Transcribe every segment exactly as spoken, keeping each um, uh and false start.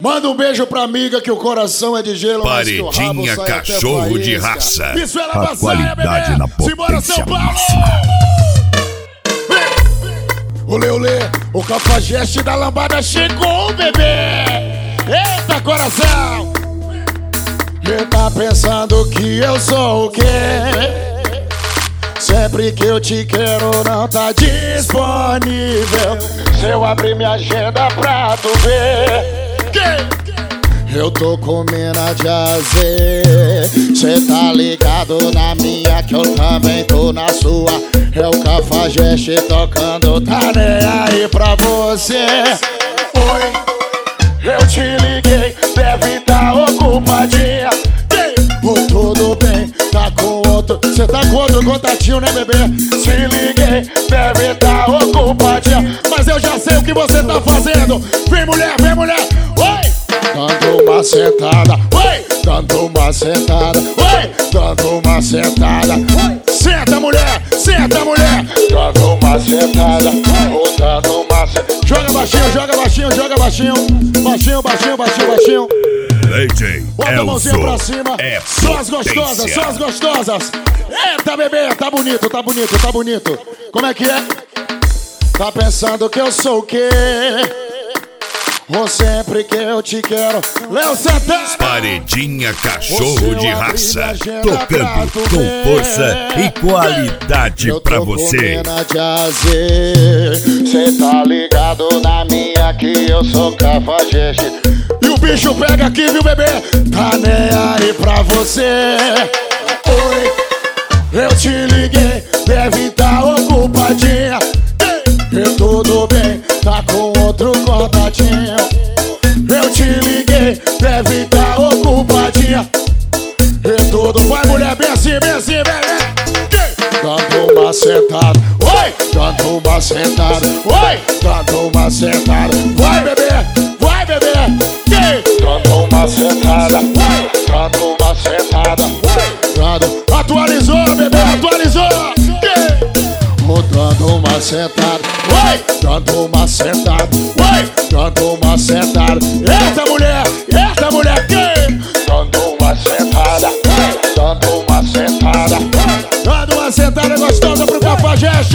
Manda um beijo pra amiga que o coração é de gelo. Paredinha cachorro de raça. Isso é A qualidade na potência máxima. Olê, olê, o cafajeste da lambada chegou, bebê. Eita, coração. Você tá pensando que eu sou o quê? Sempre que eu te quero não tá disponível. Se eu abrir minha agenda pra tu ver, eu tô comendo a de azer. Cê tá ligado na minha que eu também tô na sua. É o cafajeste tocando, tá nem aí pra você. Oi, eu te liguei, deve tá ocupadinha. Oh, tudo bem, tá com outro. Cê tá com outro contatinho, né, bebê? Te liguei, deve tá ocupadinha. Mas eu já sei o que você tá fazendo. Vem mulher, vem mulher. Oi! Dando uma sentada, oi! Dando uma sentada, oi! Dando uma sentada, oi! Senta, mulher! Senta, mulher! Dando uma sentada, oi! Dando uma sentada. Joga baixinho, joga baixinho, joga baixinho. Baixinho, baixinho, baixinho, baixinho. D J Bota a mãozinha pra cima. É só as gostosas, só as gostosas. Eita, bebê, tá bonito, tá bonito, tá bonito. Como é que é? Tá pensando que eu sou o quê? Ou sempre que eu te quero, Léo Santana. Paredinha cachorro de raça, tocando com força e qualidade eu pra tô você. Cê tá ligado na minha que eu sou cafajeste. E o bicho pega aqui, viu, bebê? Tá nem aí pra você. Oi, eu te liguei, deve tá ocupadinha. E tudo bem, tá com outro contatinho. Eu te liguei, deve tá ocupadinha. E tudo vai, mulher, bem assim, bem assim, bem. Dando uma sentada, oi! Dando uma sentada, oi! Dando uma sentada, vai, bebê, vai, bebê. Dando uma sentada, oi! Dando uma sentada, oi! Dando, atualizou, bebê, atualizou. Dando uma sentada, oi! Dando uma sentada, oi! Dando uma sentada. Eita, mulher, eita, mulher, que? Dando uma sentada, oi! Dando uma sentada, oi! Dando uma sentada gostosa pro cafajeste.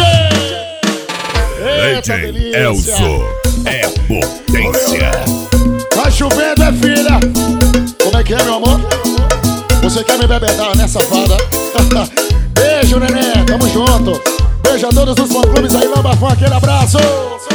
D J Elzo é potência. Tá chovendo, é filha. Como é que é, meu amor? Você quer me bebedar, né, safada? Beijo, neném, tamo junto. Beijo a todos os fã-clubes aí, Lamba Fã, aquele abraço!